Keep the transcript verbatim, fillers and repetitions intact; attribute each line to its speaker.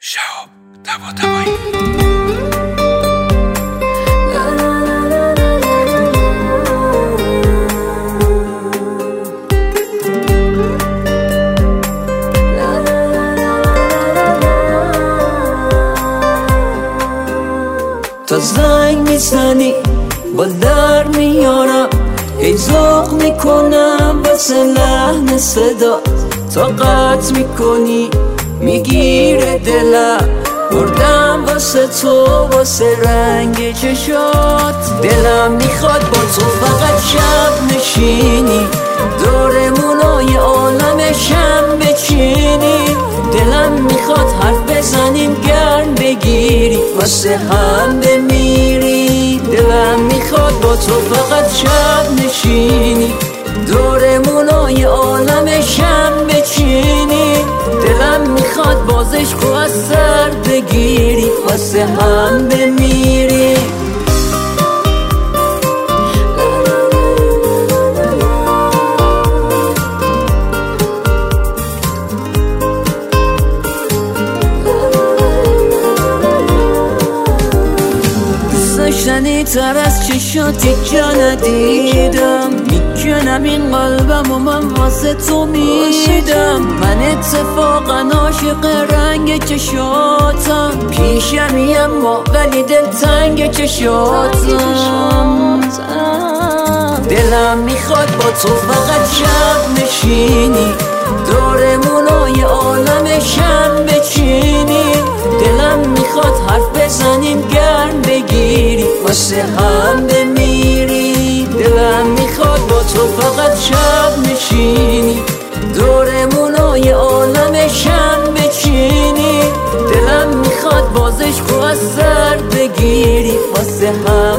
Speaker 1: شهاب طباطبایی.
Speaker 2: تا زنگ میزنی با در میارم، هی ذوق میکنم واسه لحن صدا، تا قطع میکنی میگیره دلم، بردم واسه تو واسه رنگ چشات، دلم میخواد با تو فقط شب نشینی، دورمونای عالم شم بچینی، دلم میخواد حرف بزنیم گرم بگیری واسه هم بمیری، دلم میخواد با تو فقط شب نشینی، دورمونای عالم شم بچینی، دلم میخواد بازش کو از سر بگیری واسه هم بمیری. داشتنی تر از چشاتی جا ندیدم، میکنم این قلبم و من واسه تو میدم، من اتفاقا عاشق رنگ چشاتم، پیشمی اما ولی دل تنگ چشاتم، دلم میخواد با تو فقط شب نشینی، دورمونای عالم شم بچینی، دلم میخواد حرف بزنیم گرم بگیری واسه هم بمیری، دلم میخواد با تو فقط شب نشینی، دورمونای عالم شم بچینی، دلم میخواد بازش کو از سر بگیری واسه هم